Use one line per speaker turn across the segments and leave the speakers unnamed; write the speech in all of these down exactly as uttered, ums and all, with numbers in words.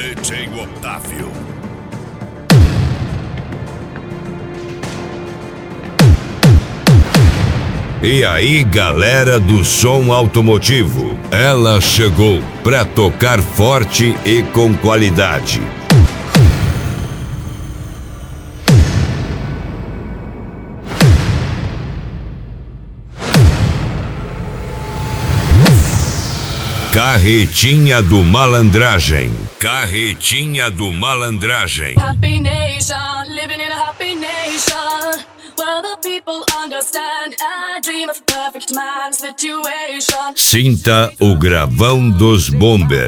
D J Otávio. E aí, galera do som automotivo, ela chegou pra tocar forte e com qualidade. Carretinha do Malandragem. Carretinha do Malandragem.
Happy nation, living in a happy nation. Where the people understand, I dream of perfect man situation.
Sinta o gravão dos Bomber.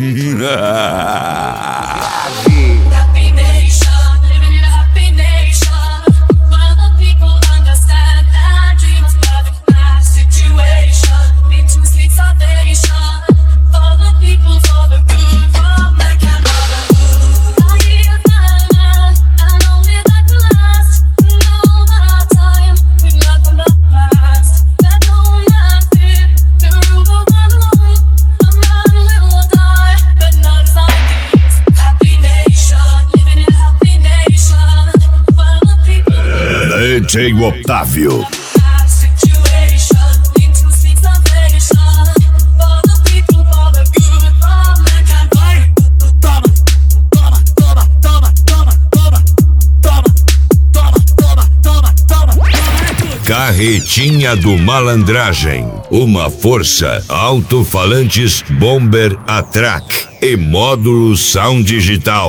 Happy nation, living in a happy nation. Where the people understand, I dream of perfect man situation. Need to seek salvation for the people, for the good, for mankind, for the good. I hear my man, I know it like the last. Know that time we learn from the past. That no nothing to rule the world alone. A man will die, but not as I did. Happy nation, living in a happy nation. Where the people
D J Otávio.
situation, need to seek salvation for the people, for the good, for mankind.
Toma, toma, toma, toma, toma, toma, toma, toma, toma, toma, toma, toma.
Carretinha do Malandragem. Uma força, alto-falantes Bomber Atrac e módulo Sound Digital.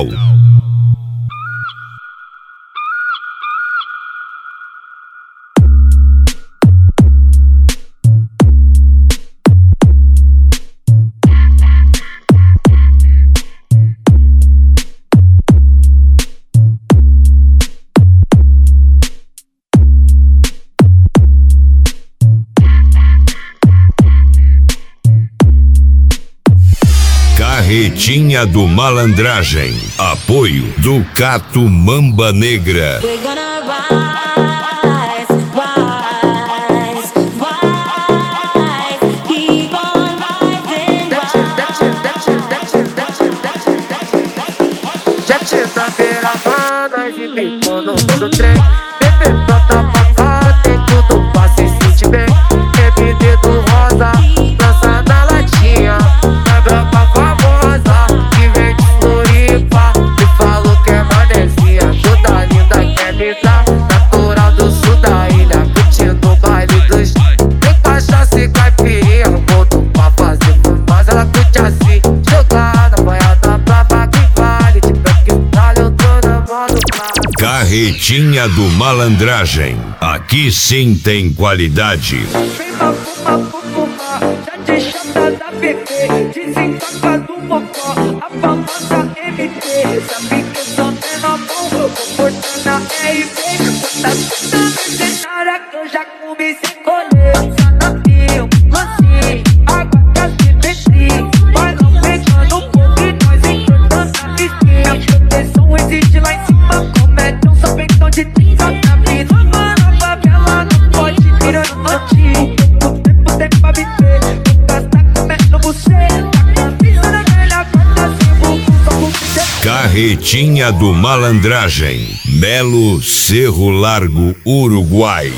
Carretinha do Malandragem. Apoio do Cato Mamba Negra.
We're gonna rise, rise, rise, keep on rising,
Já tinha feira, e ficou no do trem. Bebê pronta pra cá, tem tudo pra se sentir bem. Bebê do rosa, lança na latinha. É branca famosa, que vem de Floripa. Me falou que é manezinha, toda linda quer me dar. Natural do sul da ilha, curtindo o baile dos. Tem cachaça e caipirinha, no ponto pra fazer fumaça. Ela curte assim, jogada, banhada brava que vale. De pé que vale, eu tô na modo claro.
Carretinha do Malandragem. Aqui sim tem qualidade.
Vem pra fumar, pra fumar, já te chata da P P. Desencaca do mocó, a famosa M T. Sabe que eu sou menor bom, comportando a R P. Tá toda mercenária que eu já comecei a colher. Sanatinho, lancinho, água que petri. Vai não pegando um pouco e nós entortando a piscina. A proteção existe lá em cima, comédia, só peitão de trinta na vida. Mano, a favela não pode tirando notinho. No tempo tem pra viver, não gasta comendo buceta. Camisa na velha guarda, sem bumbum, só com que
Carretinha do Malandragem. Belo Cerro Largo, Uruguai.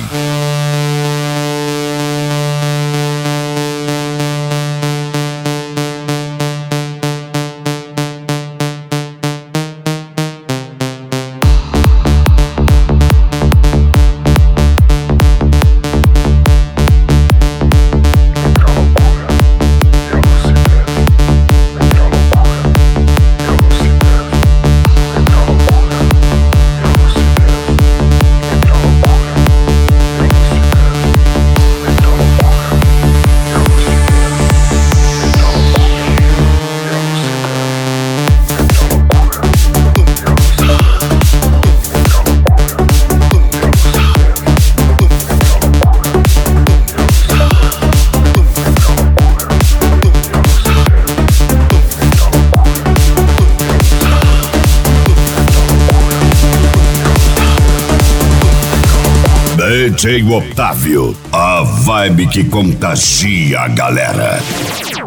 D J Otávio, a vibe que contagia a galera.